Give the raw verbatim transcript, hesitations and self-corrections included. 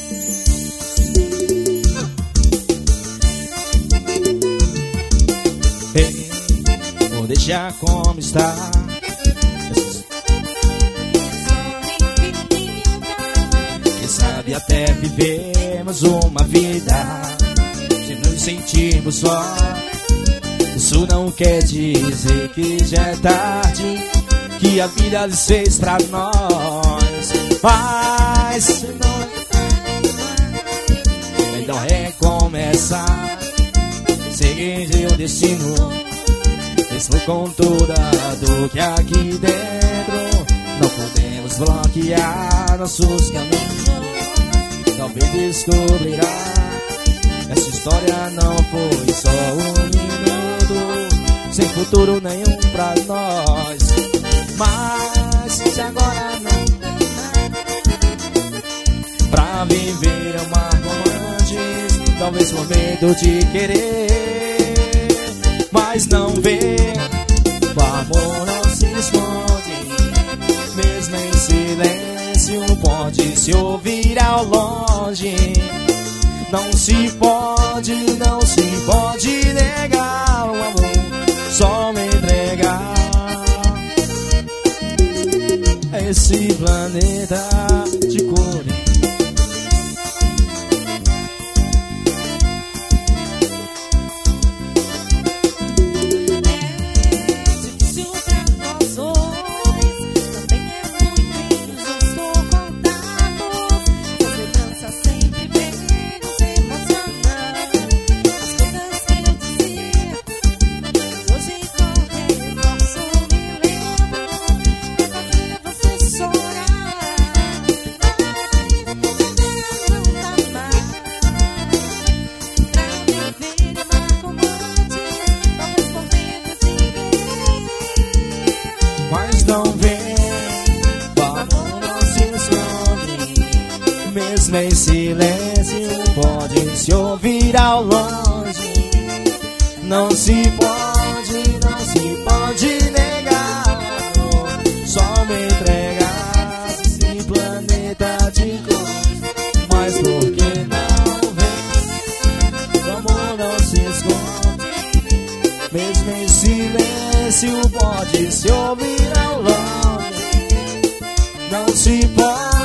Ei, vou deixar como está. Quem sabe até vivemos uma vida se nos sentimos só. Isso não quer dizer que já é tarde, que a vida desfez pra nós. Mas se não é melhor recomeçar, seguir o destino, mesmo com toda a dor que aqui dentro. Não podemos bloquear nossos caminhos. Talvez descobrirá, essa história não foi só um minuto, sem futuro nenhum pra nós. Mas se agora não pra viver é uma romance, talvez por medo de querer, mas não vê, o amor não se esconde, mesmo em silêncio pode se ouvir ao longe. Não se pode, não se pode negar o amor, só me entregar esse planeta de cores. Em silêncio pode se ouvir ao longe. Não se pode, não se pode negar, só me entregar esse planeta de cor. Mas por que não vem? O amor não se esconde, mesmo em silêncio pode se ouvir ao longe. Não se pode.